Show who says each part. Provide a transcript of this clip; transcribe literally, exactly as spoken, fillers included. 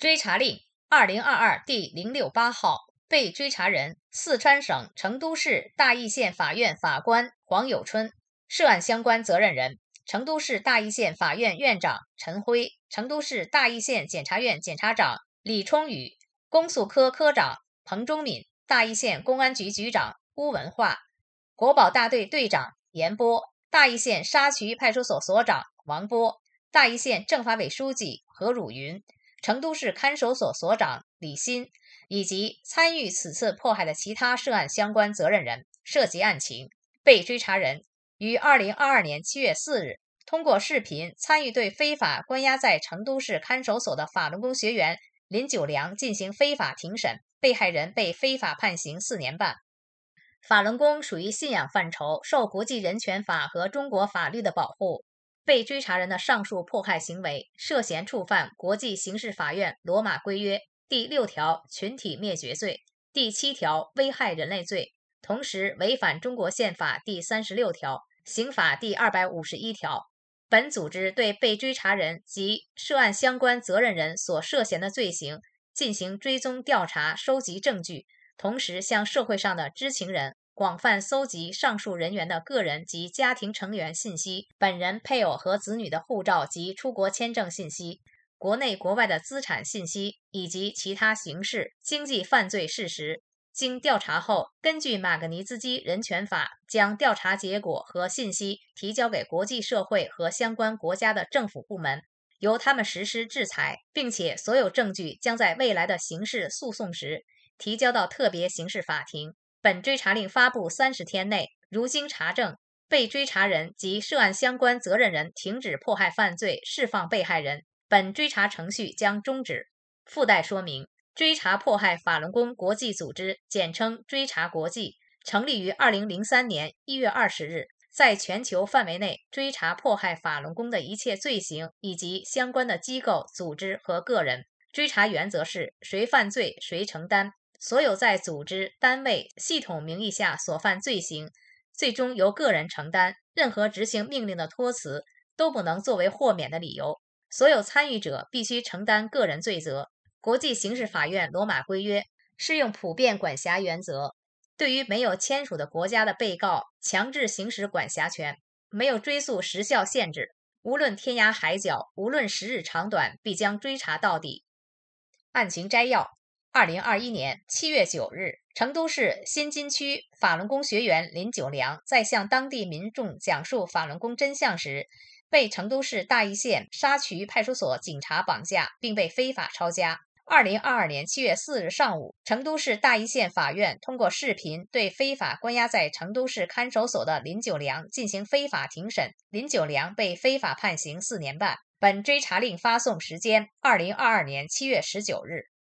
Speaker 1: 追查令二零二二第零六八号，被追查人四川省成都市大邑县法院法官黄有春，涉案相关责任人成都市大邑县法院院长陈辉，成都市大邑县检察院检察长李冲宇，公诉科科长彭忠敏，大邑县公安局局长邬文化，国保大队队长严波，大邑县沙渠派出所所长王波，大邑县政法委书记何汝云，成都市看守所所长李鑫，以及参与此次迫害的其他涉案相关责任人。涉及案情，被追查人于二零二二年七月四日通过视频参与对非法关押在成都市看守所的法轮功学员林九良进行非法庭审，被害人被非法判刑四年半。法轮功属于信仰范畴，受国际人权法和中国法律的保护。被追查人的上述迫害行为涉嫌触犯国际刑事法院罗马规约第六条群体灭绝罪、第七条危害人类罪，同时违反中国宪法第三十六条、刑法第二百五十一条。本组织对被追查人及涉案相关责任人所涉嫌的罪行进行追踪调查，收集证据，同时向社会上的知情人广泛搜集上述人员的个人及家庭成员信息，本人、配偶和子女的护照及出国签证信息，国内国外的资产信息以及其他刑事、经济犯罪事实。经调查后，根据马格尼兹基人权法，将调查结果和信息提交给国际社会和相关国家的政府部门，由他们实施制裁，并且所有证据将在未来的刑事诉讼时提交到特别刑事法庭。本追查令发布三十天内，如经查证，被追查人及涉案相关责任人停止迫害犯罪，释放被害人，本追查程序将终止。附带说明，追查迫害法轮功国际组织，简称追查国际，成立于二零零三年一月二十日，在全球范围内追查迫害法轮功的一切罪行以及相关的机构、组织和个人。追查原则是谁犯罪谁承担，所有在组织、单位、系统名义下所犯罪行，最终由个人承担，任何执行命令的托辞都不能作为豁免的理由。所有参与者必须承担个人罪责。国际刑事法院罗马规约适用普遍管辖原则，对于没有签署的国家的被告强制行使管辖权，没有追诉时效限制，无论天涯海角，无论时日长短，必将追查到底。案情摘要：二零二一年七月九日，成都市新津区法轮功学员林九良在向当地民众讲述法轮功真相时，被成都市大邑县沙渠派出所警察绑架，并被非法抄家。二零二二年七月四日上午，成都市大邑县法院通过视频对非法关押在成都市看守所的林九良进行非法庭审，林九良被非法判刑四年半。本追查令发送时间：二零二二年七月十九日。